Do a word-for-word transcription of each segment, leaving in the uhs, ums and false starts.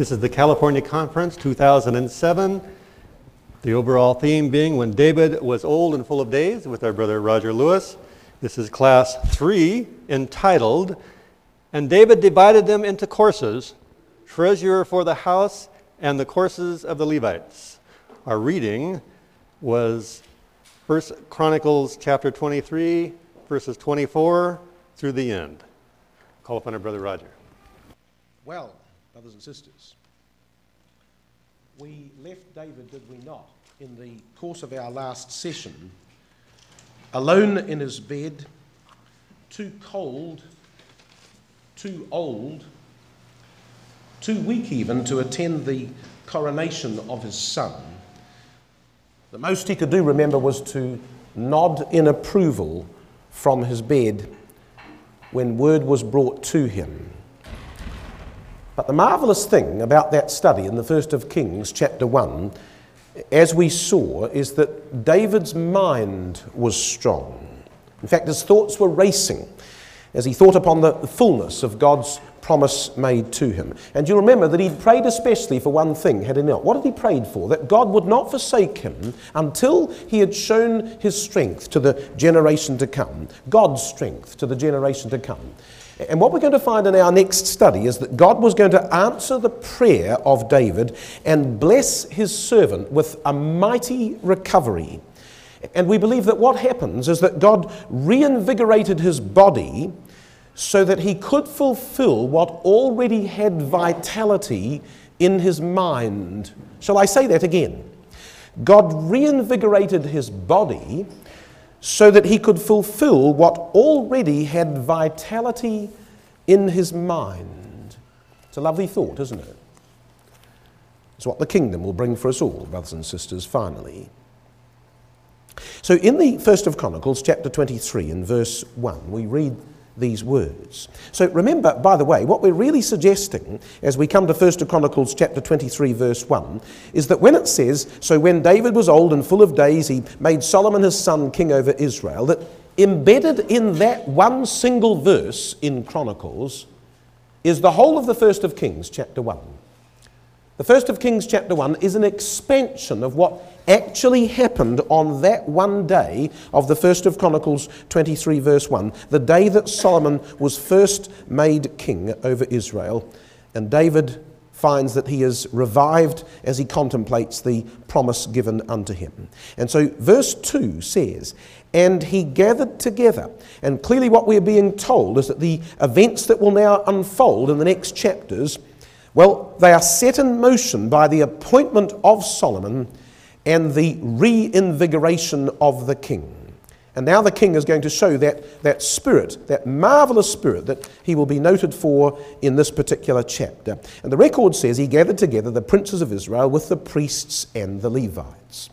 This is the California Conference two thousand seven. The overall theme being When David Was Old and Full of Days with our brother Roger Lewis. This is class three, entitled, And David Divided Them into Courses, Treasure for the House and the Courses of the Levites. Our reading was First Chronicles chapter twenty-three, verses twenty-four through the end. Call upon our brother Roger. Well, brothers and sisters, we left David, did we not, in the course of our last session, alone in his bed, too cold, too old, too weak even to attend the coronation of his son. The most he could do, remember, was to nod in approval from his bed when word was brought to him. But the marvellous thing about that study in the First of Kings, chapter one, as we saw, is that David's mind was strong. In fact, his thoughts were racing as he thought upon the fullness of God's promise made to him. And you remember that he'd prayed especially for one thing, had he not? What had he prayed for? That God would not forsake him until he had shown his strength to the generation to come. God's strength to the generation to come. And what we're going to find in our next study is that God was going to answer the prayer of David and bless his servant with a mighty recovery. And we believe that what happens is that God reinvigorated his body so that he could fulfill what already had vitality in his mind. Shall I say that again? God reinvigorated his body so that he could fulfill what already had vitality in his mind. It's a lovely thought, isn't it? It's what the kingdom will bring for us all, brothers and sisters, finally. So in the First of Chronicles, chapter twenty-three, and verse one, we read these words. So remember, by the way, what we're really suggesting as we come to First of Chronicles chapter twenty-three, verse one, is that when it says, so when David was old and full of days, he made Solomon his son king over Israel, that embedded in that one single verse in Chronicles is the whole of the First of Kings chapter one. The First of Kings chapter one is an expansion of what actually happened on that one day of the First of Chronicles twenty-three, verse one, the day that Solomon was first made king over Israel. And David finds that he is revived as he contemplates the promise given unto him. And so verse two says, and he gathered together. And clearly what we're being told is that the events that will now unfold in the next chapters, well, they are set in motion by the appointment of Solomon and the reinvigoration of the king. And now the king is going to show that, that spirit, that marvelous spirit that he will be noted for in this particular chapter. And the record says he gathered together the princes of Israel with the priests and the Levites.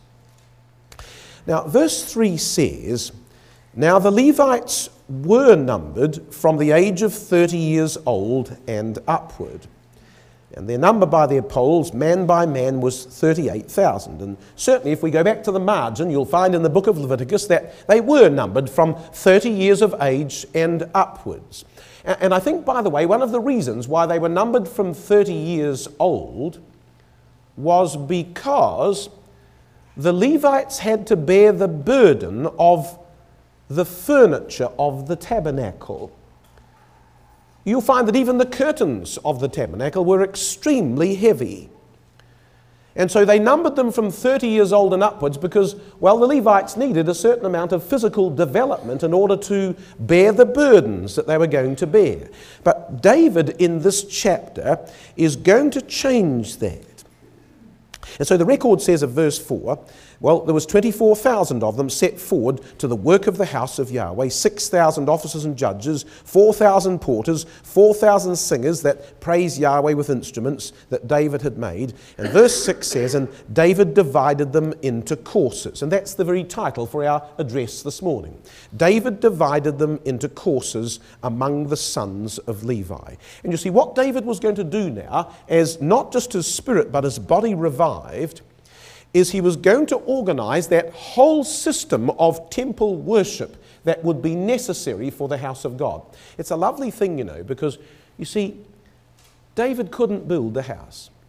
Now, verse three says, now the Levites were numbered from the age of thirty years old and upward. And their number by their polls, man by man, was thirty-eight thousand. And certainly if we go back to the margin, you'll find in the book of Leviticus that they were numbered from thirty years of age and upwards. And I think, by the way, one of the reasons why they were numbered from thirty years old was because the Levites had to bear the burden of the furniture of the tabernacle. You'll find that even the curtains of the tabernacle were extremely heavy. And so they numbered them from thirty years old and upwards because, well, the Levites needed a certain amount of physical development in order to bear the burdens that they were going to bear. But David in this chapter is going to change that. And so the record says of verse four, well, there was twenty-four thousand of them set forward to the work of the house of Yahweh, six thousand officers and judges, four thousand porters, four thousand singers that praise Yahweh with instruments that David had made. And verse six says, and David divided them into courses. And that's the very title for our address this morning. David divided them into courses among the sons of Levi. And you see, what David was going to do now, as not just his spirit but his body revived, is he was going to organize that whole system of temple worship that would be necessary for the house of God. It's a lovely thing, you know, because, you see, David couldn't build the house.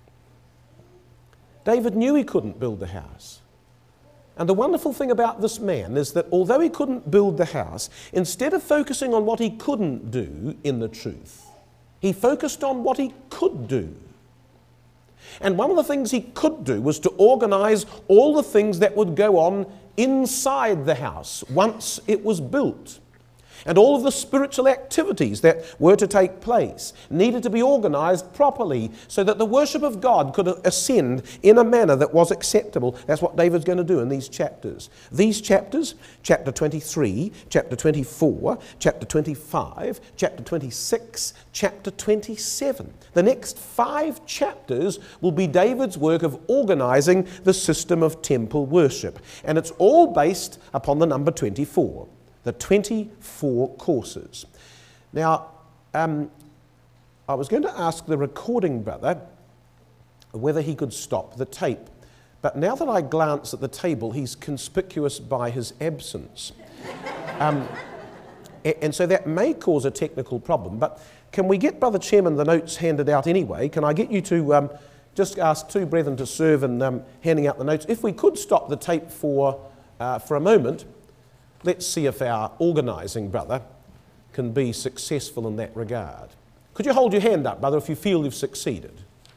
David knew he couldn't build the house. And the wonderful thing about this man is that although he couldn't build the house, instead of focusing on what he couldn't do in the truth, he focused on what he could do. And one of the things he could do was to organize all the things that would go on inside the house once it was built. And all of the spiritual activities that were to take place needed to be organized properly so that the worship of God could ascend in a manner that was acceptable. That's what David's going to do in these chapters. These chapters, chapter twenty-three, chapter twenty-four, chapter twenty-five, chapter twenty-six, chapter twenty-seven. The next five chapters will be David's work of organizing the system of temple worship. And it's all based upon the number twenty-four. The twenty-four courses. Now, um, I was going to ask the recording brother whether he could stop the tape, but now that I glance at the table, he's conspicuous by his absence. Um, and so that may cause a technical problem, but can we get, Brother Chairman, the notes handed out anyway? Can I get you to um, just ask two brethren to serve in um, handing out the notes? If we could stop the tape for, uh, for a moment, let's see if our organising brother can be successful in that regard. Could you hold your hand up, brother, if you feel you've succeeded?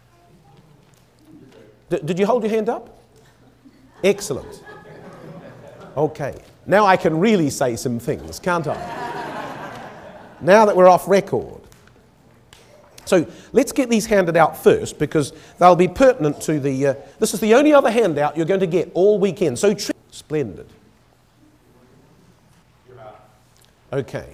D- did you hold your hand up? Excellent. Okay. Now I can really say some things, can't I? Now that we're off record. So let's get these handed out first because they'll be pertinent to the... Uh, this is the only other handout you're going to get all weekend. So tre- splendid. Okay.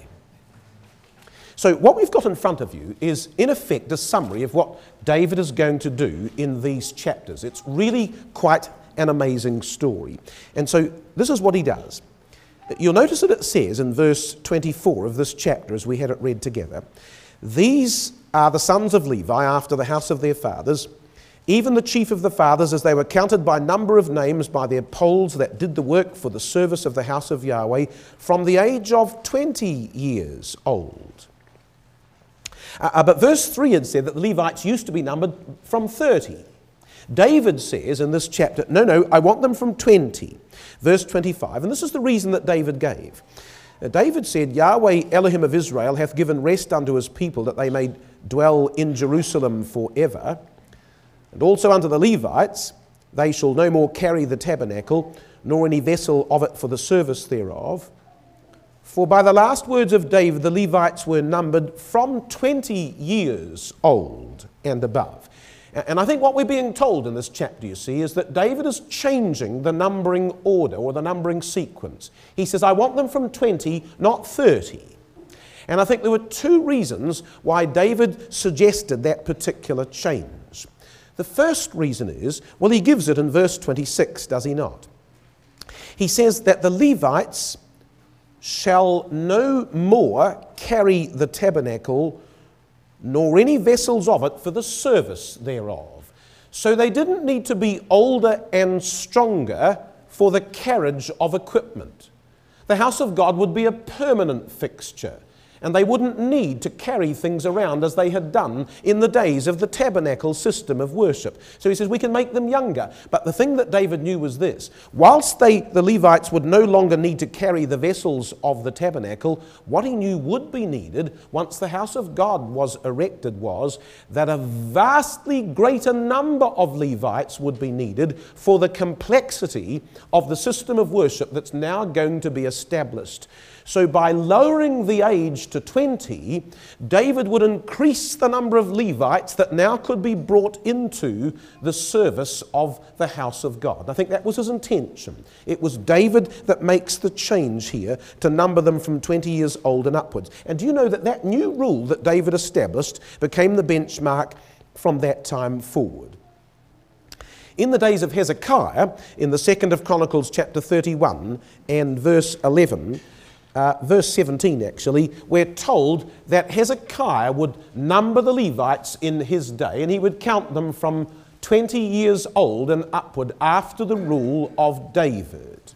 So what we've got in front of you is, in effect, a summary of what David is going to do in these chapters. It's really quite an amazing story. And so this is what he does. You'll notice that it says in verse twenty-four of this chapter, as we had it read together, "These are the sons of Levi after the house of their fathers, even the chief of the fathers, as they were counted by number of names by their polls that did the work for the service of the house of Yahweh from the age of twenty years old." Uh, but verse three had said that the Levites used to be numbered from thirty. David says in this chapter, no, no, I want them from twenty. Verse twenty-five, and this is the reason that David gave. Uh, David said, "Yahweh Elohim of Israel hath given rest unto his people, that they may dwell in Jerusalem forever. And also unto the Levites, they shall no more carry the tabernacle, nor any vessel of it for the service thereof. For by the last words of David, the Levites were numbered from twenty years old and above." And I think what we're being told in this chapter, you see, is that David is changing the numbering order or the numbering sequence. He says, I want them from twenty, not thirty. And I think there were two reasons why David suggested that particular change. The first reason is, well, he gives it in verse twenty-six, does he not? He says that the Levites shall no more carry the tabernacle, nor any vessels of it for the service thereof. So they didn't need to be older and stronger for the carriage of equipment. The house of God would be a permanent fixture, and they wouldn't need to carry things around as they had done in the days of the tabernacle system of worship. So he says we can make them younger. But the thing that David knew was this: whilst they, the Levites, would no longer need to carry the vessels of the tabernacle, what he knew would be needed once the house of God was erected was that a vastly greater number of Levites would be needed for the complexity of the system of worship that's now going to be established. So by lowering the age to twenty, David would increase the number of Levites that now could be brought into the service of the house of God. I think that was his intention. It was David that makes the change here to number them from twenty years old and upwards. And do you know that that new rule that David established became the benchmark from that time forward? In the days of Hezekiah, in the second of Chronicles chapter thirty-one and verse eleven, Uh, verse seventeen actually, we're told that Hezekiah would number the Levites in his day, and he would count them from twenty years old and upward after the rule of David.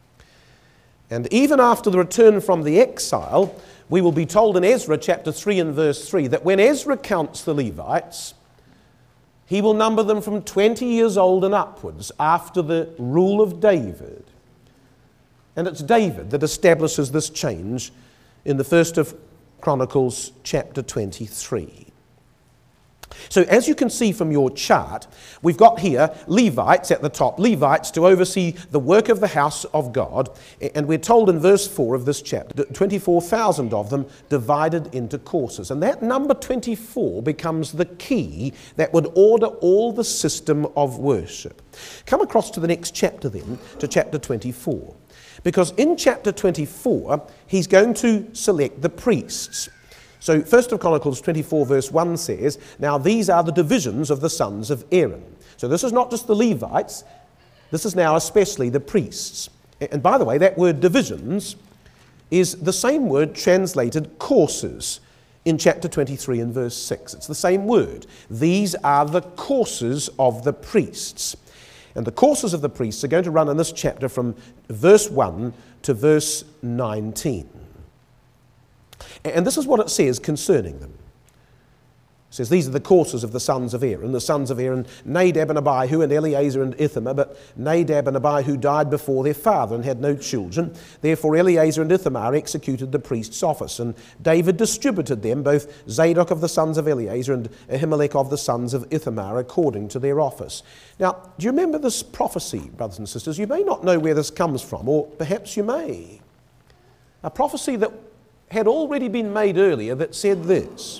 And even after the return from the exile, we will be told in Ezra chapter three and verse three that when Ezra counts the Levites, He will number them from twenty years old and upwards after the rule of David. And it's David that establishes this change in the first of Chronicles chapter twenty-three. So as you can see from your chart, we've got here Levites at the top, Levites to oversee the work of the house of God. And we're told in verse four of this chapter, twenty-four thousand of them divided into courses. And that number twenty-four becomes the key that would order all the system of worship. Come across to the next chapter then, to chapter twenty-four. Because in chapter twenty-four, he's going to select the priests. So first of Chronicles twenty-four verse one says, now these are the divisions of the sons of Aaron. So this is not just the Levites, this is now especially the priests. And by the way, that word divisions is the same word translated courses in chapter twenty-three and verse six. It's the same word. These are the courses of the priests. And the courses of the priests are going to run in this chapter from verse one to verse nineteen. And this is what it says concerning them. It says, these are the courses of the sons of Aaron. The sons of Aaron, Nadab and Abihu, and Eleazar and Ithamar. But Nadab and Abihu died before their father and had no children. Therefore Eleazar and Ithamar executed the priest's office. And David distributed them, both Zadok of the sons of Eleazar and Ahimelech of the sons of Ithamar, according to their office. Now, do you remember this prophecy, brothers and sisters? You may not know where this comes from, or perhaps you may. A prophecy that had already been made earlier that said this: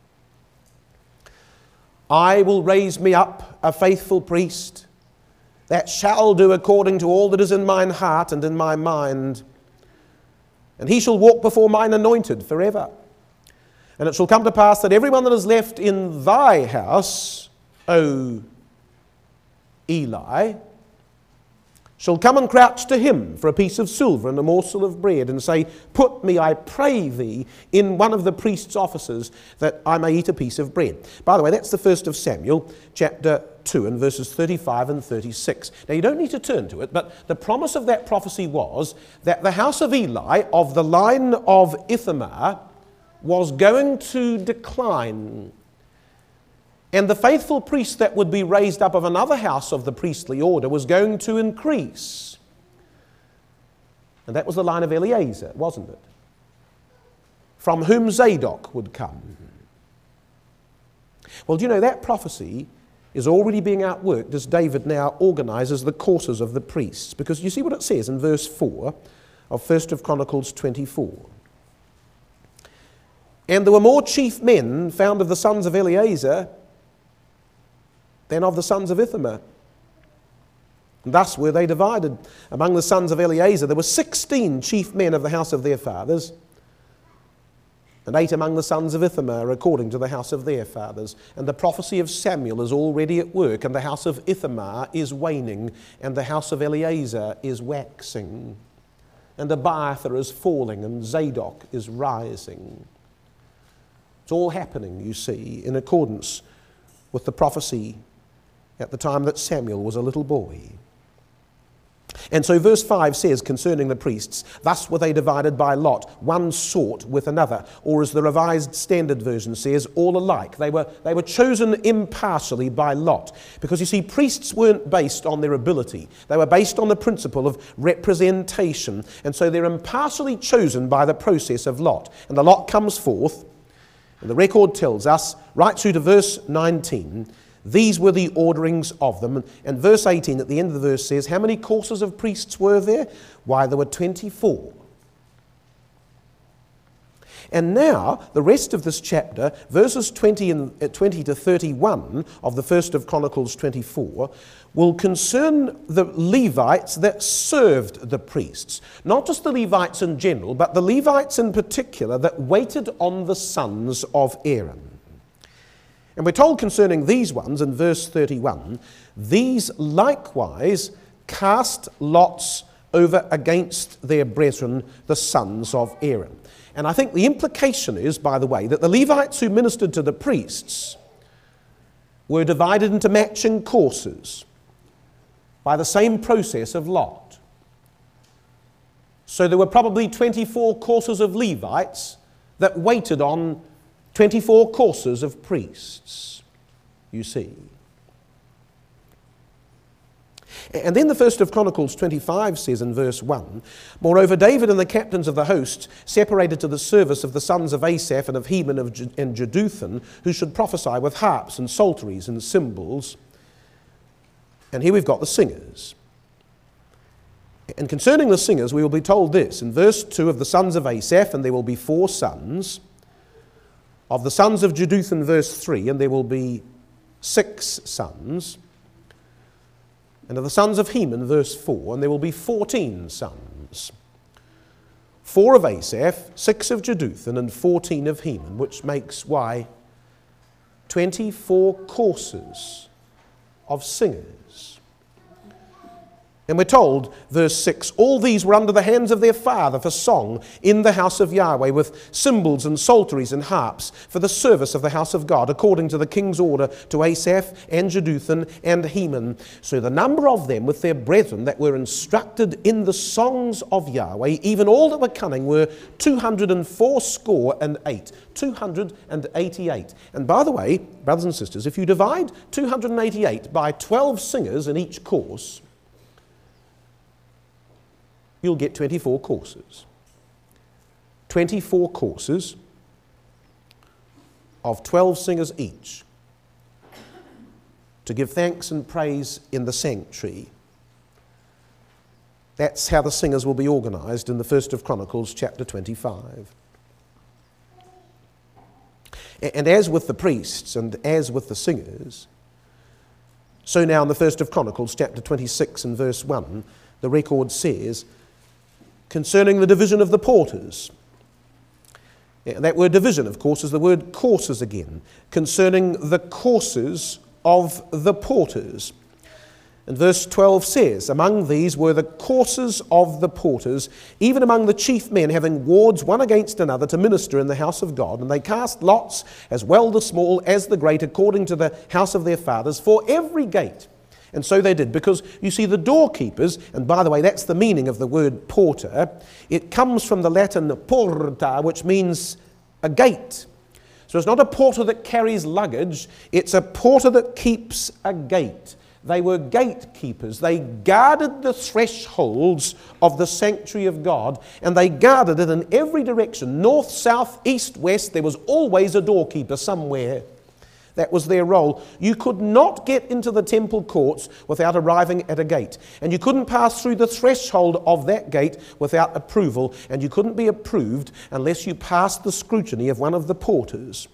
I will raise me up a faithful priest that shall do according to all that is in mine heart and in my mind, and he shall walk before mine anointed forever. And it shall come to pass that everyone that is left in thy house, O Eli, shall come and crouch to him for a piece of silver and a morsel of bread, and say, put me, I pray thee, in one of the priest's offices, that I may eat a piece of bread. By the way, that's the first of Samuel, chapter two, and verses thirty-five and thirty-six. Now, you don't need to turn to it, but the promise of that prophecy was that the house of Eli, of the line of Ithamar, was going to decline. And the faithful priest that would be raised up of another house of the priestly order was going to increase. And that was the line of Eleazar, wasn't it? From whom Zadok would come. Well, do you know, that prophecy is already being outworked as David now organizes the courses of the priests. Because you see what it says in verse four of first of Chronicles twenty-four. And there were more chief men found of the sons of Eleazar than of the sons of Ithamar. And thus were they divided. Among the sons of Eleazar there were sixteen chief men of the house of their fathers, and eight among the sons of Ithamar according to the house of their fathers. And the prophecy of Samuel is already at work, and the house of Ithamar is waning, and the house of Eleazar is waxing, and Abiathar is falling, and Zadok is rising. It's all happening, you see, in accordance with the prophecy at the time that Samuel was a little boy. And so verse five says concerning the priests, thus were they divided by lot, one sort with another. Or as the Revised Standard Version says, all alike. They were, they were chosen impartially by lot. Because you see, priests weren't based on their ability. They were based on the principle of representation. And so they're impartially chosen by the process of lot. And the lot comes forth, and the record tells us, right through to verse nineteen, these were the orderings of them. And verse eighteen at the end of the verse says, how many courses of priests were there? Why, there were twenty-four. And now, the rest of this chapter, verses twenty, and, uh, twenty to thirty-one of the first of Chronicles twenty-four, will concern the Levites that served the priests. Not just the Levites in general, but the Levites in particular that waited on the sons of Aaron. And we're told concerning these ones in verse thirty-one, these likewise cast lots over against their brethren, the sons of Aaron. And I think the implication is, by the way, that the Levites who ministered to the priests were divided into matching courses by the same process of lot. So there were probably twenty-four courses of Levites that waited on twenty-four courses of priests, you see. And then the first of Chronicles twenty-five says in verse one, "Moreover, David and the captains of the host separated to the service of the sons of Asaph and of Heman of J- and Jeduthun, who should prophesy with harps and psalteries and cymbals." And here we've got the singers. And concerning the singers, we will be told this. In verse two, of the sons of Asaph, and there will be four sons. Of the sons of Jeduthun, verse three, and there will be six sons. And of the sons of Heman, verse four, and there will be fourteen sons. Four of Asaph, six of Jeduthun, and fourteen of Heman, which makes, why, twenty-four courses of singers. And we're told, verse six, "All these were under the hands of their father for song in the house of Yahweh, with cymbals and psalteries and harps for the service of the house of God, according to the king's order to Asaph and Jeduthun and Heman. So the number of them with their brethren that were instructed in the songs of Yahweh, even all that were cunning, were two hundred and fourscore and eight." two hundred eighty-eight. And by the way, brothers and sisters, if you divide two hundred eighty-eight by twelve singers in each course, you'll get twenty-four courses. twenty-four courses of twelve singers each to give thanks and praise in the sanctuary. That's how the singers will be organized in the first of Chronicles chapter twenty-five. And as with the priests and as with the singers, so now in the first of Chronicles chapter twenty-six and verse one, the record says, concerning the division of the porters. That word division, of course, is the word courses again. Concerning the courses of the porters. And verse twelve says, "Among these were the courses of the porters, even among the chief men, having wards one against another to minister in the house of God. And they cast lots, as well the small as the great, according to the house of their fathers, for every gate." And so they did, because you see the doorkeepers, and by the way, that's the meaning of the word porter. It comes from the Latin porta, which means a gate. So it's not a porter that carries luggage, it's a porter that keeps a gate. They were gatekeepers. They guarded the thresholds of the sanctuary of God, and they guarded it in every direction. North, south, east, west, there was always a doorkeeper somewhere. That was their role. You could not get into the temple courts without arriving at a gate. And you couldn't pass through the threshold of that gate without approval. And you couldn't be approved unless you passed the scrutiny of one of the porters.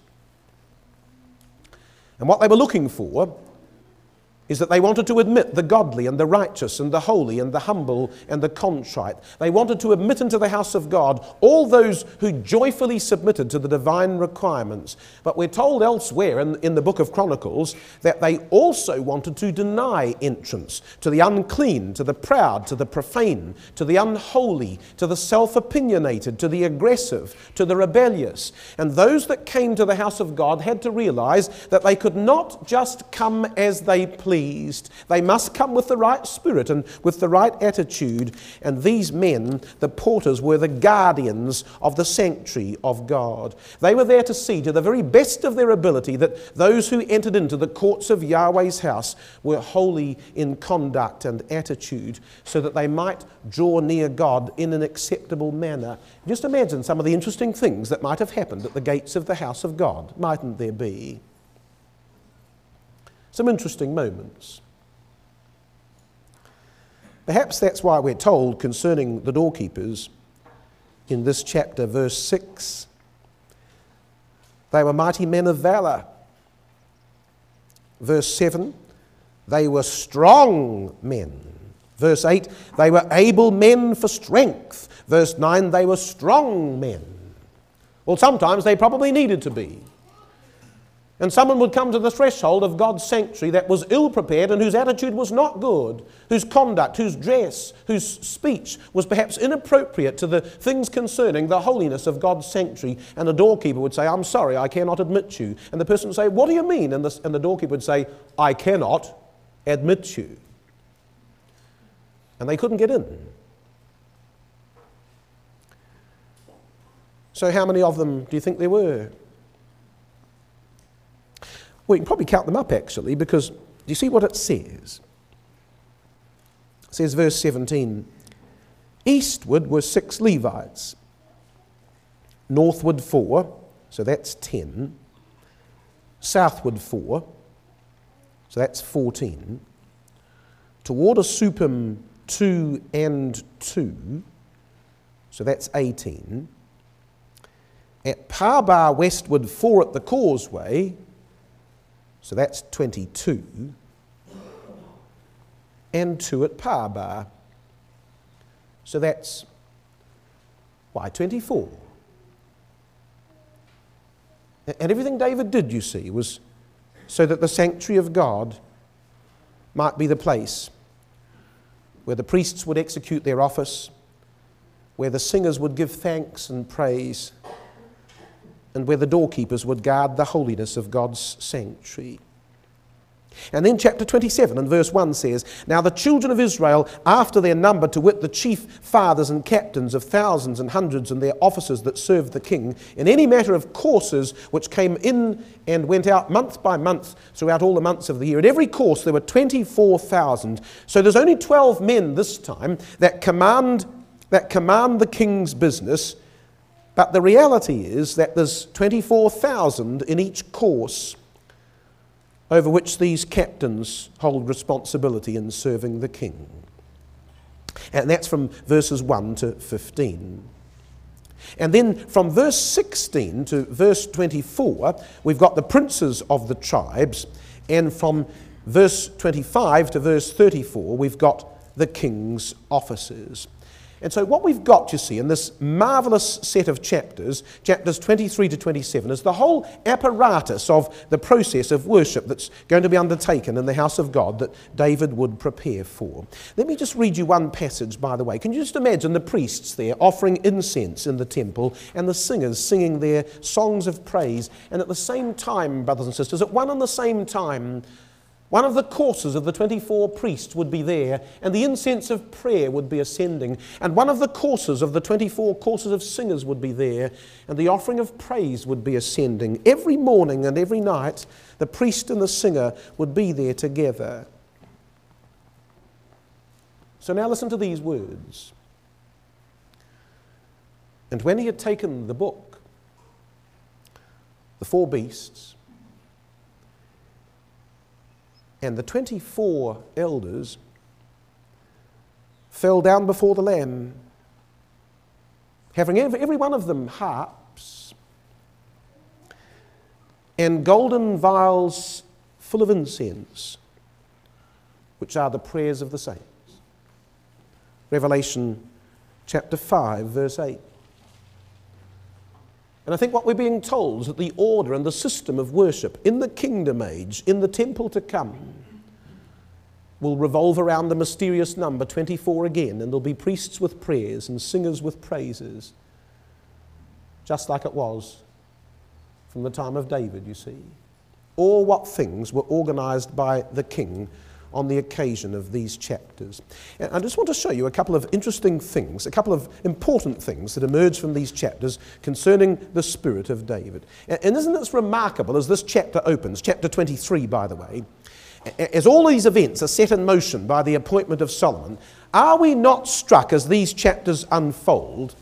And what they were looking for is that they wanted to admit the godly and the righteous and the holy and the humble and the contrite. They wanted to admit into the house of God all those who joyfully submitted to the divine requirements. But we're told elsewhere in, in the book of Chronicles that they also wanted to deny entrance to the unclean, to the proud, to the profane, to the unholy, to the self-opinionated, to the aggressive, to the rebellious. And those that came to the house of God had to realize that they could not just come as they pleased. They must come with the right spirit and with the right attitude. And these men, the porters, were the guardians of the sanctuary of God. They were there to see to the very best of their ability that those who entered into the courts of Yahweh's house were holy in conduct and attitude, so that they might draw near God in an acceptable manner. Just imagine some of the interesting things that might have happened at the gates of the house of God, mightn't there be? Some interesting moments. Perhaps that's why we're told concerning the doorkeepers in this chapter, verse six, they were mighty men of valor. Verse seven, they were strong men. Verse eight, they were able men for strength. Verse nine, they were strong men. Well, sometimes they probably needed to be. And someone would come to the threshold of God's sanctuary that was ill-prepared and whose attitude was not good, whose conduct, whose dress, whose speech was perhaps inappropriate to the things concerning the holiness of God's sanctuary. And the doorkeeper would say, "I'm sorry, I cannot admit you." And the person would say, "What do you mean?" And the, and the doorkeeper would say, "I cannot admit you." And they couldn't get in. So how many of them do you think there were? Well, you can probably count them up, actually, because do you see what it says? says verse seventeen, eastward were six Levites, northward four, so that's ten, southward four, so that's fourteen, toward Asupim two and two, so that's eighteen, at Parbar westward four at the causeway, so that's twenty-two, and two at Parbar, so that's, why, twenty-four. And everything David did, you see, was so that the sanctuary of God might be the place where the priests would execute their office, where the singers would give thanks and praise, and where the doorkeepers would guard the holiness of God's sanctuary. And then chapter twenty-seven and verse one says, now the children of Israel, after their number, to wit the chief fathers and captains of thousands and hundreds and their officers that served the king, in any matter of courses which came in and went out month by month throughout all the months of the year, at every course there were twenty-four thousand. So there's only twelve men this time that command, that command the king's business, but the reality is that there's twenty-four thousand in each course over which these captains hold responsibility in serving the king. And that's from verses one to fifteen. And then from verse sixteen to verse twenty-four, we've got the princes of the tribes, and from verse twenty-five to verse thirty-four, we've got the king's officers. And so what we've got, you see, in this marvellous set of chapters, chapters twenty-three to twenty-seven, is the whole apparatus of the process of worship that's going to be undertaken in the house of God that David would prepare for. Let me just read you one passage, by the way. Can you just imagine the priests there offering incense in the temple and the singers singing their songs of praise, and at the same time, brothers and sisters, at one and the same time, one of the courses of the twenty-four priests would be there, and the incense of prayer would be ascending, and one of the courses of the twenty-four courses of singers would be there, and the offering of praise would be ascending. Every morning and every night, the priest and the singer would be there together. So now listen to these words. And when he had taken the book, the four beasts, and the twenty-four elders fell down before the Lamb, having every, every one of them harps and golden vials full of incense, which are the prayers of the saints. Revelation chapter five, verse eight. And I think what we're being told is that the order and the system of worship in the kingdom age, in the temple to come, will revolve around the mysterious number twenty-four again, and there'll be priests with prayers and singers with praises, just like it was from the time of David, you see. All what things were organized by the king on the occasion of these chapters. And I just want to show you a couple of interesting things, a couple of important things that emerge from these chapters concerning the spirit of David. And isn't this remarkable as this chapter opens, chapter twenty-three, by the way, as all these events are set in motion by the appointment of Solomon, are we not struck as these chapters unfold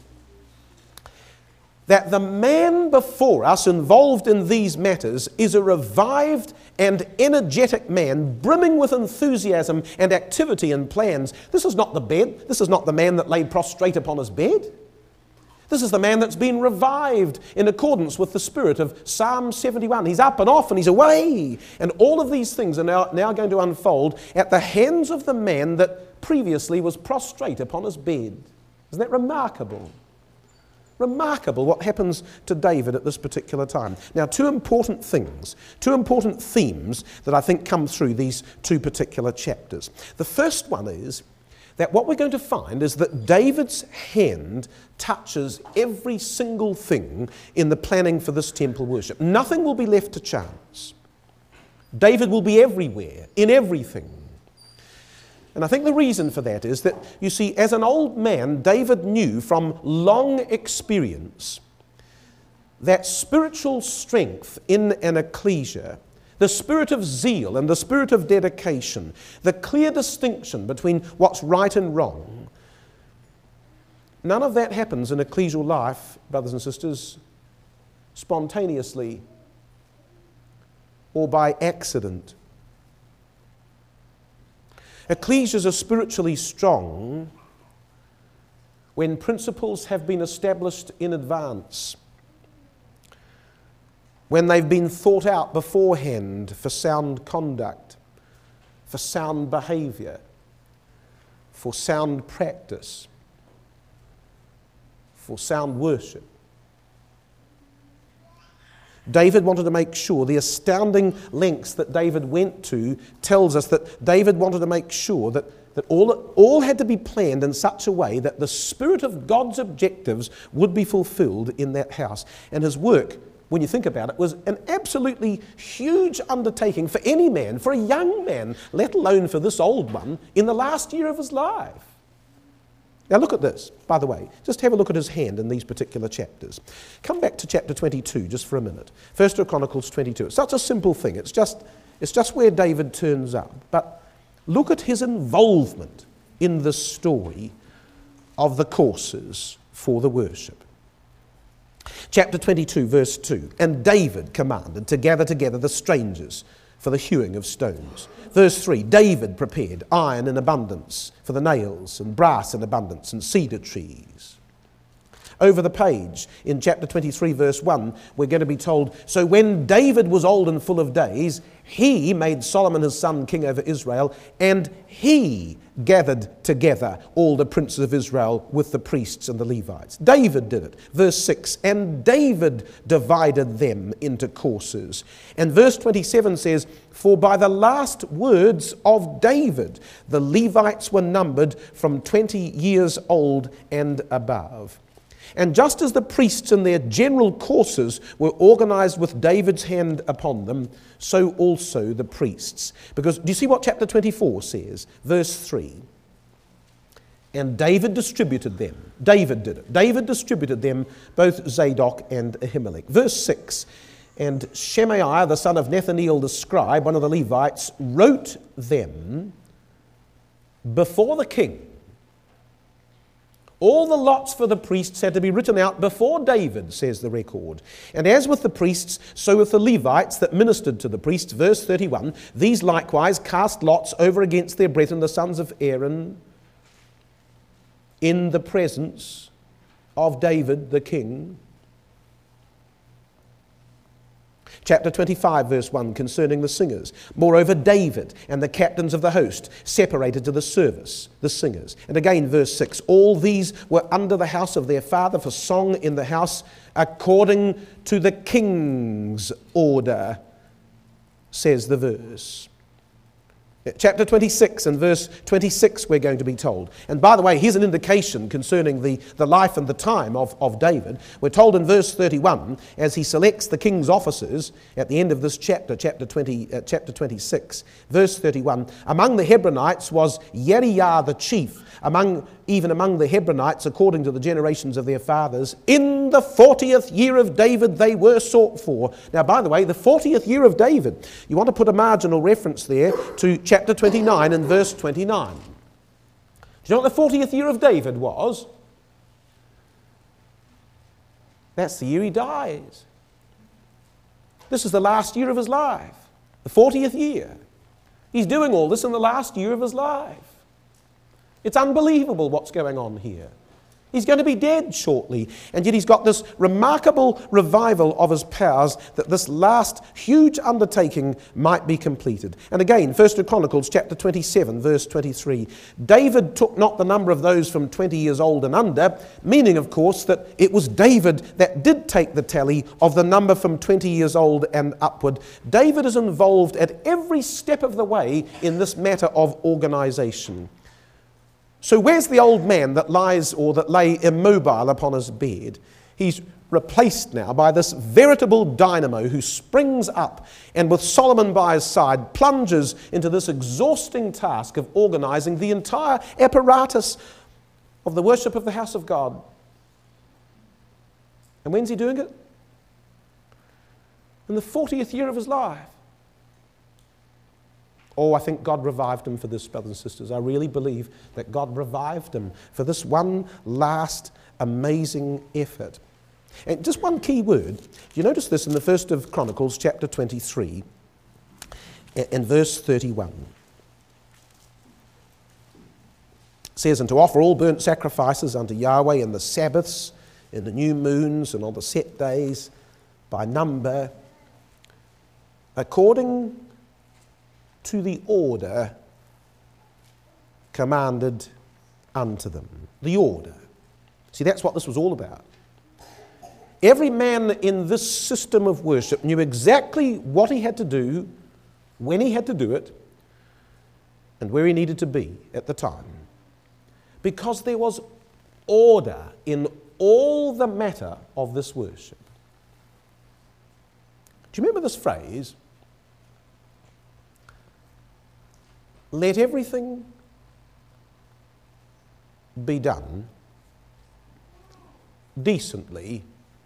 that the man before us involved in these matters is a revived and energetic man, brimming with enthusiasm and activity and plans? This is not the bed. This is not the man that lay prostrate upon his bed. This is the man that's been revived in accordance with the spirit of Psalm seventy-one. He's up and off and he's away. And all of these things are now, now going to unfold at the hands of the man that previously was prostrate upon his bed. Isn't that remarkable? Remarkable what happens to David at this particular time. Now, two important things, two important themes that I think come through these two particular chapters. The first one is that what we're going to find is that David's hand touches every single thing in the planning for this temple worship. Nothing will be left to chance. David will be everywhere, in everything. And I think the reason for that is that, you see, as an old man, David knew from long experience that spiritual strength in an ecclesia, the spirit of zeal and the spirit of dedication, the clear distinction between what's right and wrong, none of that happens in ecclesial life, brothers and sisters, spontaneously or by accident. Ecclesias are spiritually strong when principles have been established in advance, when they've been thought out beforehand for sound conduct, for sound behavior, for sound practice, for sound worship. David wanted to make sure, the astounding lengths that David went to tells us that David wanted to make sure that, that all, all had to be planned in such a way that the spirit of God's objectives would be fulfilled in that house. And his work, when you think about it, was an absolutely huge undertaking for any man, for a young man, let alone for this old one, in the last year of his life. Now look at this, by the way. Just have a look at his hand in these particular chapters. Come back to chapter twenty-two just for a minute. First Chronicles twenty-two. It's such a simple thing. It's just, it's just where David turns up. But look at his involvement in the story of the courses for the worship. Chapter twenty-two, verse two. And David commanded to gather together the strangers for the hewing of stones. Verse three, David prepared iron in abundance for the nails, and brass in abundance, and cedar trees. Over the page, in chapter twenty-three, verse one, we're going to be told, so when David was old and full of days, he made Solomon his son king over Israel, and he gathered together all the princes of Israel with the priests and the Levites. David did it. Verse six, and David divided them into courses. And verse twenty-seven says, for by the last words of David, the Levites were numbered from twenty years old and above. And just as the priests in their general courses were organized with David's hand upon them, so also the priests. Because do you see what chapter twenty-four says? Verse three. And David distributed them. David did it. David distributed them, both Zadok and Ahimelech. Verse six. And Shemaiah, the son of Nethaneel the scribe, one of the Levites, wrote them before the king. All the lots for the priests had to be written out before David, says the record. And as with the priests, so with the Levites that ministered to the priests. Verse thirty-one, these likewise cast lots over against their brethren, the sons of Aaron, in the presence of David the king. Chapter twenty-five, verse one, concerning the singers. Moreover, David and the captains of the host separated to the service, the singers. And again, verse six, all these were under the house of their father for song in the house according to the king's order, says the verse. Chapter twenty-six and verse twenty-six we're going to be told. And by the way, here's an indication concerning the, the life and the time of, of David. We're told in verse thirty-one, as he selects the king's officers at the end of this chapter, chapter, twenty, uh, chapter twenty-six, verse thirty-one, among the Hebronites was Yeriah the chief, among even among the Hebronites, according to the generations of their fathers. In the fortieth year of David they were sought for. Now, by the way, the fortieth year of David, you want to put a marginal reference there to chapter twenty-nine and verse twenty-nine. Do you know what the fortieth year of David was? That's the year he dies. This is the last year of his life, the fortieth year. He's doing all this in the last year of his life. It's unbelievable what's going on here. He's going to be dead shortly, and yet he's got this remarkable revival of his powers that this last huge undertaking might be completed. And again, First Chronicles chapter twenty-seven, verse twenty-three. David took not the number of those from twenty years old and under, meaning, of course, that it was David that did take the tally of the number from twenty years old and upward. David is involved at every step of the way in this matter of organization. So where's the old man that lies or that lay immobile upon his bed? He's replaced now by this veritable dynamo who springs up and with Solomon by his side plunges into this exhausting task of organizing the entire apparatus of the worship of the house of God. And when's he doing it? In the fortieth year of his life. Oh, I think God revived him for this, brothers and sisters. I really believe that God revived him for this one last amazing effort. And just one key word. You notice this in the first of Chronicles, chapter twenty-three, and verse thirty-one. It says, "And to offer all burnt sacrifices unto Yahweh in the Sabbaths, in the new moons, and on the set days, by number, according to the order commanded unto them." The order. See, that's what this was all about. Every man in this system of worship knew exactly what he had to do, when he had to do it, and where he needed to be at the time. Because there was order in all the matter of this worship. Do you remember this phrase? Let everything be done decently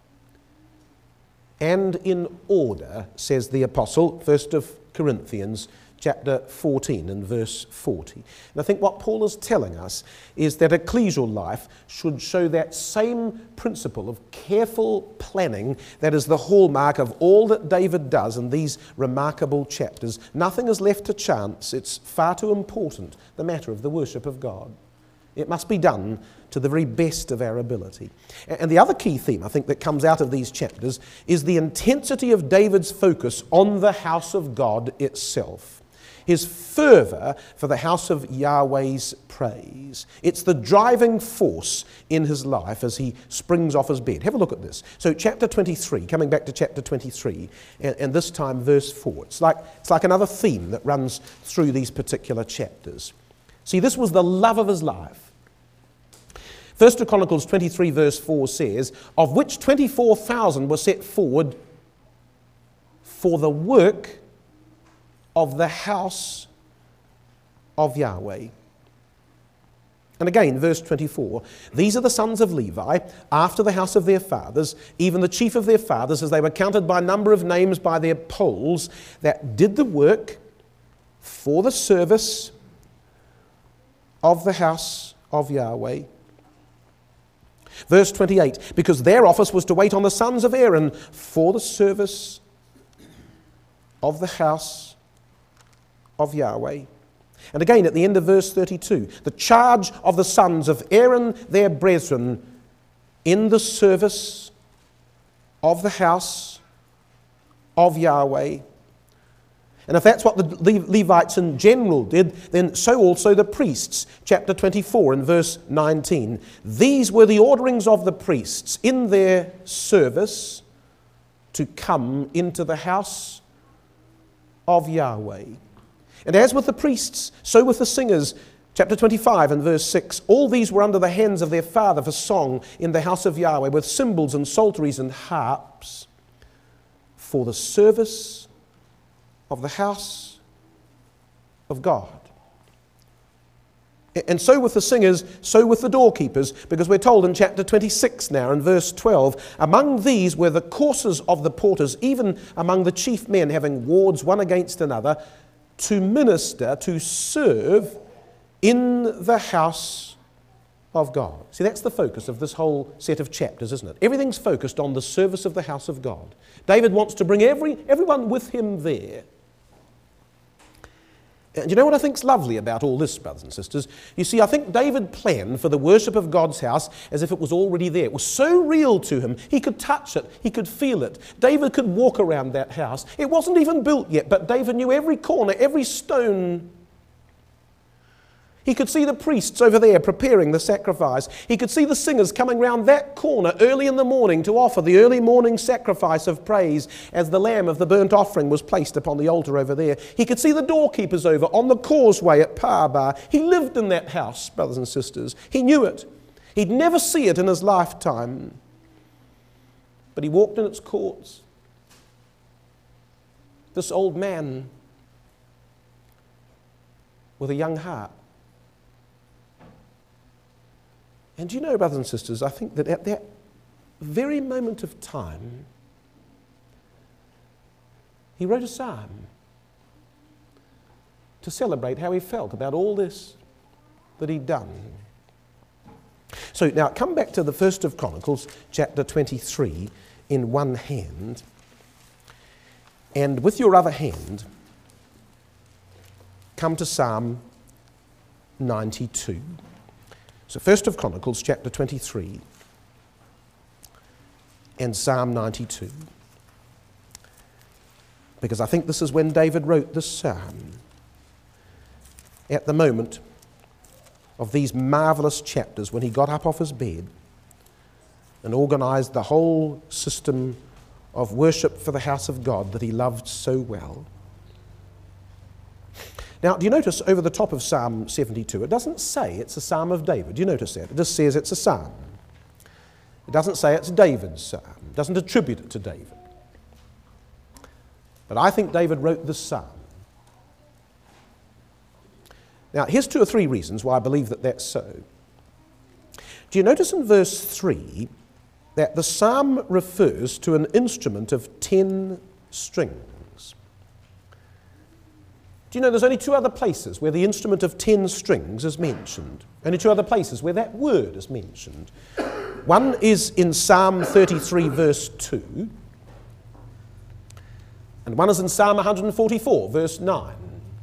and in order, says the apostle, First of Corinthians chapter fourteen and verse forty. And I think what Paul is telling us is that ecclesial life should show that same principle of careful planning that is the hallmark of all that David does in these remarkable chapters. Nothing is left to chance. It's far too important, the matter of the worship of God. It must be done to the very best of our ability. And the other key theme, I think, that comes out of these chapters is the intensity of David's focus on the house of God itself. His fervour for the house of Yahweh's praise. It's the driving force in his life as he springs off his bed. Have a look at this. So chapter twenty-three, coming back to chapter twenty-three, and, and this time verse four. It's like, it's like another theme that runs through these particular chapters. See, this was the love of his life. First of Chronicles twenty-three verse four says, "Of which twenty-four thousand were set forward for the work of the house of Yahweh." And again, verse twenty-four, "These are the sons of Levi, after the house of their fathers, even the chief of their fathers, as they were counted by number of names by their polls, that did the work for the service of the house of Yahweh." Verse twenty-eight, "Because their office was to wait on the sons of Aaron for the service of the house of Yahweh." And again at the end of verse thirty-two, "The charge of the sons of Aaron their brethren in the service of the house of Yahweh." And if that's what the Levites in general did, then so also the priests. Chapter twenty-four and verse nineteen. "These were the orderings of the priests in their service to come into the house of Yahweh." And as with the priests, so with the singers. Chapter twenty-five and verse six. "All these were under the hands of their father for song in the house of Yahweh, with cymbals and psalteries and harps, for the service of the house of God." And so with the singers, so with the doorkeepers, because we're told in chapter twenty-six now, in verse twelve, "Among these were the courses of the porters, even among the chief men, having wards one against another, to minister, to serve in the house of God." See, that's the focus of this whole set of chapters, isn't it? Everything's focused on the service of the house of God. David wants to bring every everyone with him there. And you know what I think's lovely about all this, brothers and sisters? You see, I think David planned for the worship of God's house as if it was already there. It was so real to him. He could touch it. He could feel it. David could walk around that house. It wasn't even built yet, but David knew every corner, every stone. He could see the priests over there preparing the sacrifice. He could see the singers coming round that corner early in the morning to offer the early morning sacrifice of praise as the lamb of the burnt offering was placed upon the altar over there. He could see the doorkeepers over on the causeway at Parbar. He lived in that house, brothers and sisters. He knew it. He'd never see it in his lifetime, but he walked in its courts. This old man with a young heart. And do you know, brothers and sisters, I think that at that very moment of time, he wrote a psalm to celebrate how he felt about all this that he'd done. So now come back to the First of Chronicles, chapter twenty-three, in one hand, and with your other hand, come to Psalm ninety-two. So First of Chronicles, chapter twenty-three, and Psalm ninety-two. Because I think this is when David wrote this psalm, at the moment of these marvellous chapters, when he got up off his bed and organised the whole system of worship for the house of God that he loved so well. Now, do you notice over the top of Psalm seventy-two, it doesn't say it's a psalm of David. Do you notice that? It just says it's a psalm. It doesn't say it's David's psalm. It doesn't attribute it to David. But I think David wrote this psalm. Now, here's two or three reasons why I believe that that's so. Do you notice in verse three that the psalm refers to an instrument of ten strings? Do you know there's only two other places where the instrument of ten strings is mentioned? Only two other places where that word is mentioned. One is in Psalm thirty-three, verse two, and one is in Psalm one forty-four, verse nine.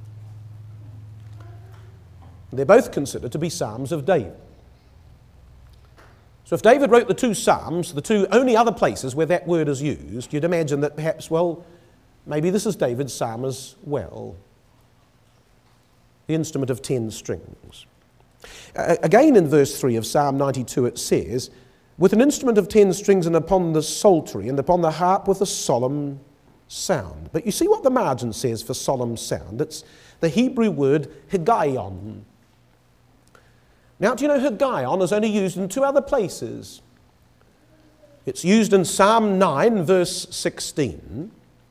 They're both considered to be psalms of David. So if David wrote the two psalms, the two only other places where that word is used, you'd imagine that perhaps, well, maybe this is David's psalm as well. The instrument of ten strings. Uh, again in verse three of Psalm ninety-two it says, with an instrument of ten strings and upon the psaltery and upon the harp with a solemn sound. But you see what the margin says for solemn sound? It's the Hebrew word higgaion. Now, do you know higgaion is only used in two other places? It's used in Psalm nine, verse sixteen,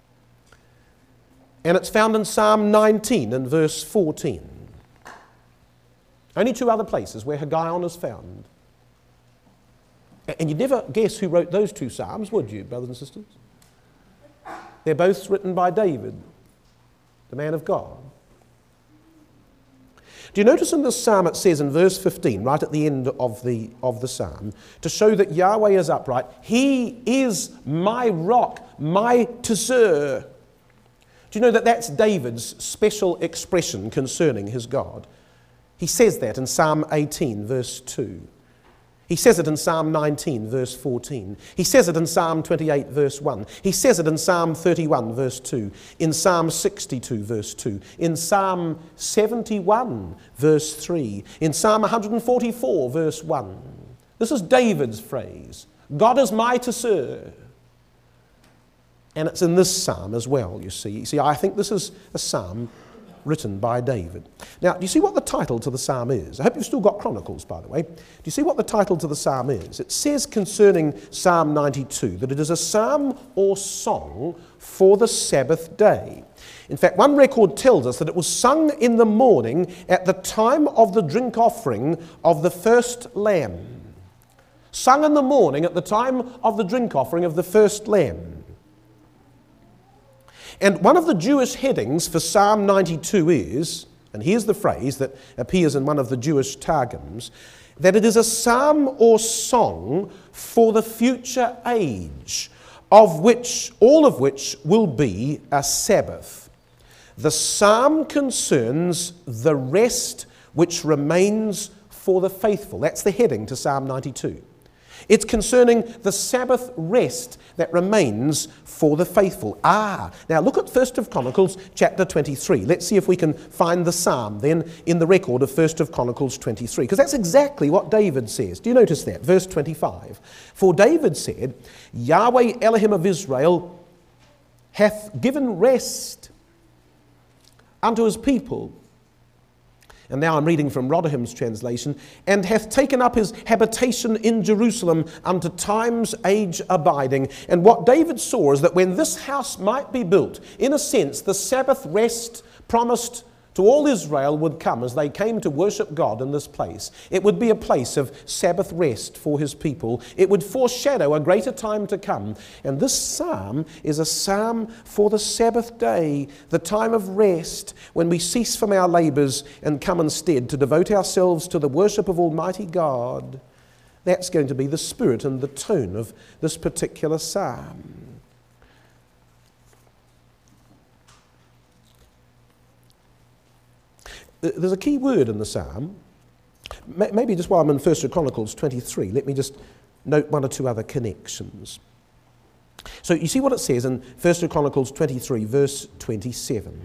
and it's found in Psalm nineteen and verse fourteen. Only two other places where higgaion is found. And you'd never guess who wrote those two psalms, would you, brothers and sisters? They're both written by David, the man of God. Do you notice in this psalm it says in verse fifteen, right at the end of the, of the psalm, to show that Yahweh is upright, He is my rock, my tesor. Do you know that that's David's special expression concerning his God? He says that in Psalm eighteen, verse two. He says it in Psalm nineteen, verse fourteen. He says it in Psalm twenty-eight, verse one. He says it in Psalm thirty-one, verse two. In Psalm sixty-two, verse two. In Psalm seventy-one, verse three. In Psalm one forty-four, verse one. This is David's phrase. God is my tesor. And it's in this psalm as well, you see. You see, I think this is a psalm written by David. Now, do you see what the title to the psalm is? I hope you've still got Chronicles, by the way. Do you see what the title to the psalm is? It says concerning Psalm ninety-two that it is a psalm or song for the Sabbath day. In fact, one record tells us that it was sung in the morning at the time of the drink offering of the first lamb. Sung in the morning at the time of the drink offering of the first lamb. And one of the Jewish headings for Psalm ninety-two is, and here's the phrase that appears in one of the Jewish Targums, that it is a psalm or song for the future age, of which, all of which will be a Sabbath. The psalm concerns the rest which remains for the faithful. That's the heading to Psalm ninety-two. It's concerning the Sabbath rest that remains for the faithful. Ah, now look at First of Chronicles chapter twenty-three. Let's see if we can find the psalm then in the record of First of Chronicles twenty-three, because that's exactly what David says. Do you notice that? Verse twenty-five. For David said, Yahweh Elohim of Israel hath given rest unto his people. And now I'm reading from Rotherham's translation, and hath taken up his habitation in Jerusalem unto time's age abiding. And what David saw is that when this house might be built, in a sense, the Sabbath rest promised to all Israel would come as they came to worship God in this place. It would be a place of Sabbath rest for his people. It would foreshadow a greater time to come. And this psalm is a psalm for the Sabbath day, the time of rest, when we cease from our labours and come instead to devote ourselves to the worship of Almighty God. That's going to be the spirit and the tone of this particular psalm. There's a key word in the psalm. Maybe just while I'm in First Chronicles twenty-three, let me just note one or two other connections. So you see what it says in First Chronicles twenty-three, verse twenty-seven.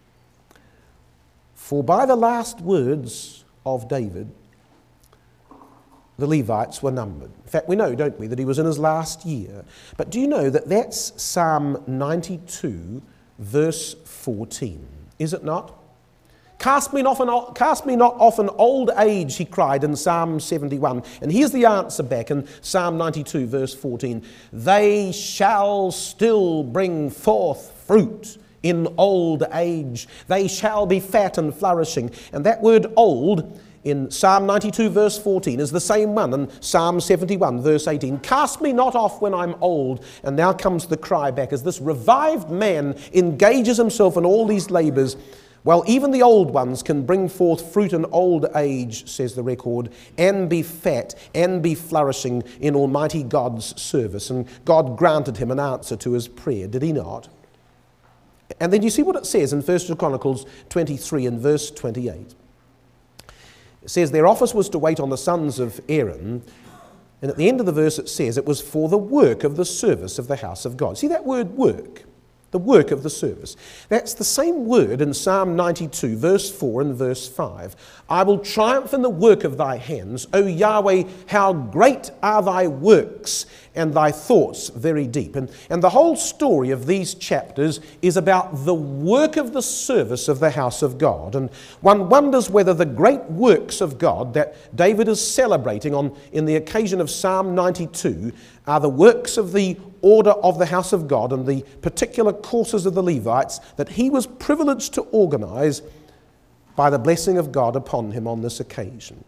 For by the last words of David, the Levites were numbered. In fact, we know, don't we, that he was in his last year. But do you know that that's Psalm ninety-two, verse fourteen? Is it not? Cast me not off, cast me not off in old age, he cried in Psalm seventy-one. And here's the answer back in Psalm ninety-two, verse fourteen. They shall still bring forth fruit in old age. They shall be fat and flourishing. And that word old in Psalm ninety-two, verse fourteen is the same one in Psalm seventy-one, verse eighteen. Cast me not off when I'm old. And now comes the cry back as this revived man engages himself in all these labours. Well, even the old ones can bring forth fruit in old age, says the record, and be fat and be flourishing in Almighty God's service. And God granted him an answer to his prayer, did he not? And then you see what it says in First Chronicles twenty-three and verse twenty-eight. It says, their office was to wait on the sons of Aaron. And at the end of the verse it says, it was for the work of the service of the house of God. See that word work? The work of the service. That's the same word in Psalm ninety-two, verse four and verse five. I will triumph in the work of thy hands. O Yahweh, how great are thy works, and thy thoughts very deep. And, and the whole story of these chapters is about the work of the service of the house of God. And one wonders whether the great works of God that David is celebrating on in the occasion of Psalm ninety-two are the works of the order of the house of God and the particular courses of the Levites that he was privileged to organize by the blessing of God upon him on this occasion.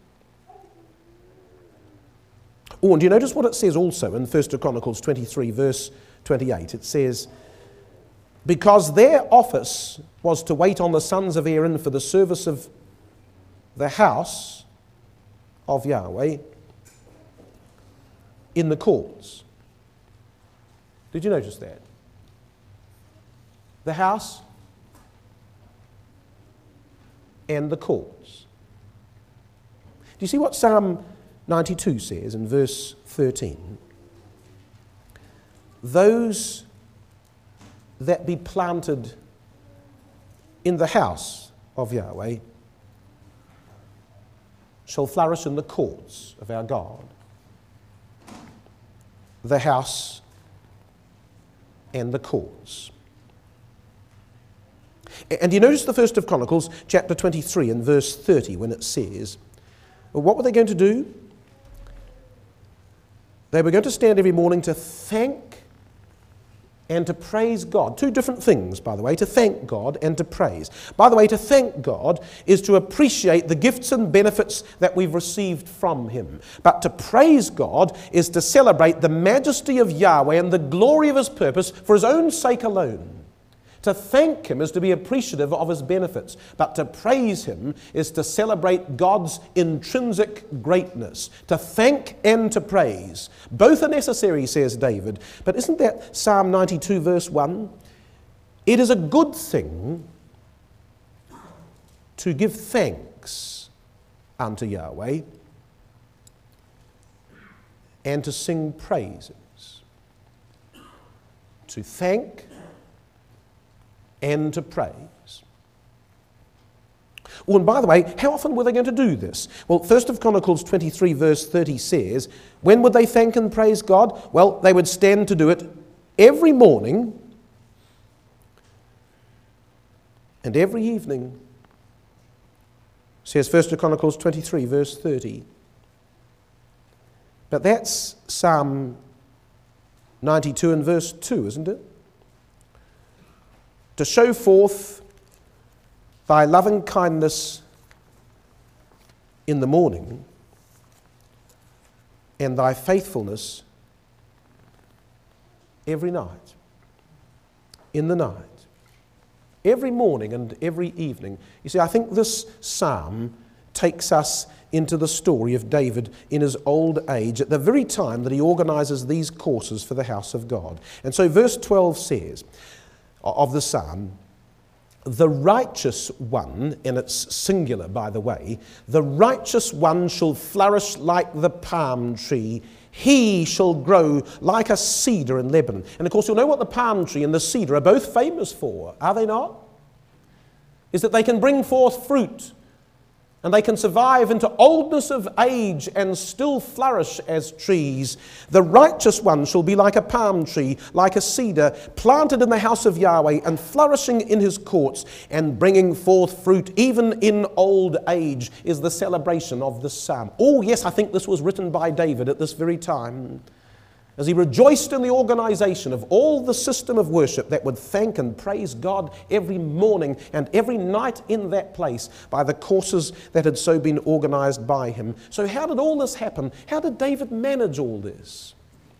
Oh, and do you notice what it says also in First Chronicles twenty-three, verse twenty-eight? It says, because their office was to wait on the sons of Aaron for the service of the house of Yahweh in the courts. Did you notice that? The house and the courts. Do you see what Psalm ninety-two says in verse thirteen? Those that be planted in the house of Yahweh shall flourish in the courts of our God. The house and the courts. And you notice the first of Chronicles, chapter twenty-three and verse thirty, when it says, well, what were they going to do? They were going to stand every morning to thank and to praise God. Two different things, by the way, to thank God and to praise. By the way, to thank God is to appreciate the gifts and benefits that we've received from him. But to praise God is to celebrate the majesty of Yahweh and the glory of his purpose for his own sake alone. To thank him is to be appreciative of his benefits, but to praise him is to celebrate God's intrinsic greatness. To thank and to praise. Both are necessary, says David. But isn't that Psalm ninety-two, verse one? It is a good thing to give thanks unto Yahweh and to sing praises. To thank and to praise. Oh, and by the way, how often were they going to do this? Well, First of Chronicles twenty-three, verse thirty says, when would they thank and praise God? Well, they would stand to do it every morning and every evening. Says First of Chronicles twenty-three, verse thirty. But that's Psalm ninety-two and verse two, isn't it? To show forth thy loving kindness in the morning, and thy faithfulness every night. In the night. Every morning and every evening. You see, I think this psalm takes us into the story of David in his old age at the very time that he organizes these courses for the house of God. And so verse twelve says of the psalm, the righteous one, and it's singular by the way, the righteous one shall flourish like the palm tree. He shall grow like a cedar in Lebanon. And of course, you'll know what the palm tree and the cedar are both famous for, are they not? Is that they can bring forth fruit, and they can survive into oldness of age and still flourish as trees. The righteous one shall be like a palm tree, like a cedar, planted in the house of Yahweh and flourishing in his courts and bringing forth fruit, even in old age, is the celebration of this psalm. Oh yes, I think this was written by David at this very time, as he rejoiced in the organization of all the system of worship that would thank and praise God every morning and every night in that place by the courses that had so been organized by him. So how did all this happen? How did David manage all this?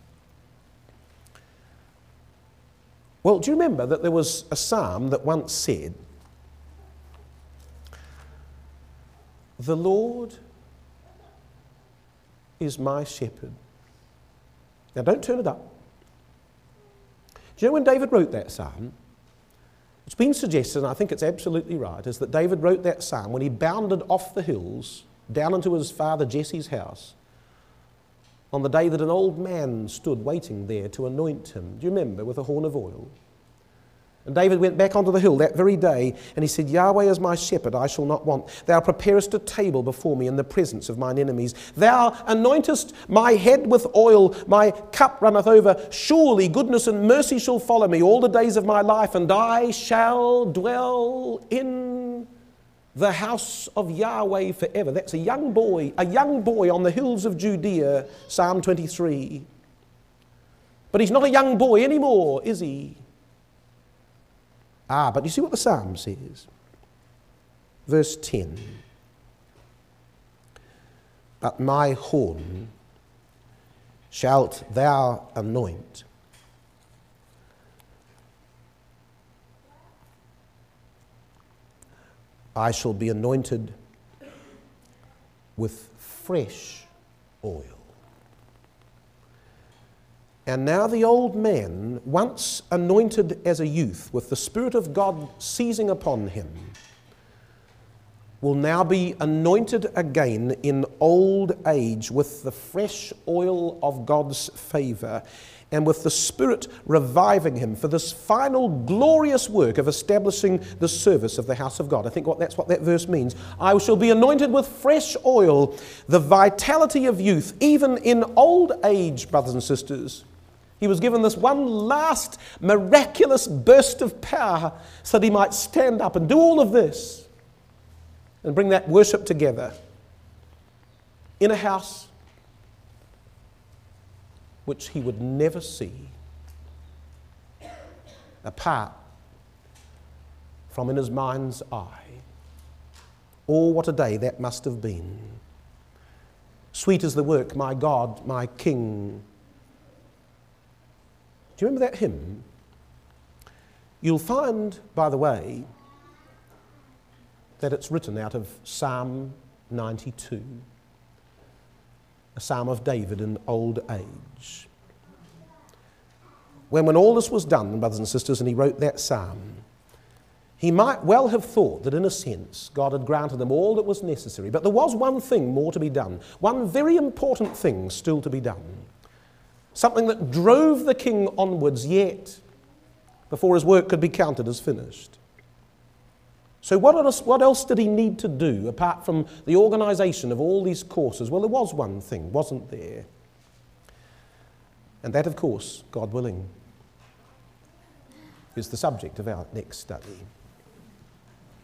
Well, do you remember that there was a psalm that once said, "The Lord is my shepherd." Now, don't turn it up. Do you know when David wrote that psalm? It's been suggested, and I think it's absolutely right, is that David wrote that psalm when he bounded off the hills down into his father Jesse's house on the day that an old man stood waiting there to anoint him. Do you remember? With a horn of oil. And David went back onto the hill that very day, and he said, "Yahweh is my shepherd, I shall not want. Thou preparest a table before me in the presence of mine enemies. Thou anointest my head with oil, my cup runneth over. Surely goodness and mercy shall follow me all the days of my life, and I shall dwell in the house of Yahweh forever." That's a young boy, a young boy on the hills of Judea, Psalm twenty-three. But he's not a young boy anymore, is he? Ah, but you see what the psalm says? Verse ten. "But my horn shalt thou anoint." "I shall be anointed with fresh oil." And now the old man, once anointed as a youth with the Spirit of God seizing upon him, will now be anointed again in old age with the fresh oil of God's favour, and with the Spirit reviving him for this final glorious work of establishing the service of the house of God. I think what that's what that verse means. I shall be anointed with fresh oil, the vitality of youth, even in old age, brothers and sisters. He was given this one last miraculous burst of power so that he might stand up and do all of this and bring that worship together in a house which he would never see apart from in his mind's eye. Oh, what a day that must have been. Sweet is the work, my God, my King. Do you remember that hymn? You'll find, by the way, that it's written out of Psalm ninety-two, a psalm of David in old age. When, when all this was done, brothers and sisters, and he wrote that psalm, he might well have thought that in a sense God had granted them all that was necessary. But there was one thing more to be done, one very important thing still to be done. Something that drove the king onwards yet before his work could be counted as finished. So what else, what else did he need to do apart from the organisation of all these courses? Well, there was one thing, wasn't there? And that, of course, God willing, is the subject of our next study.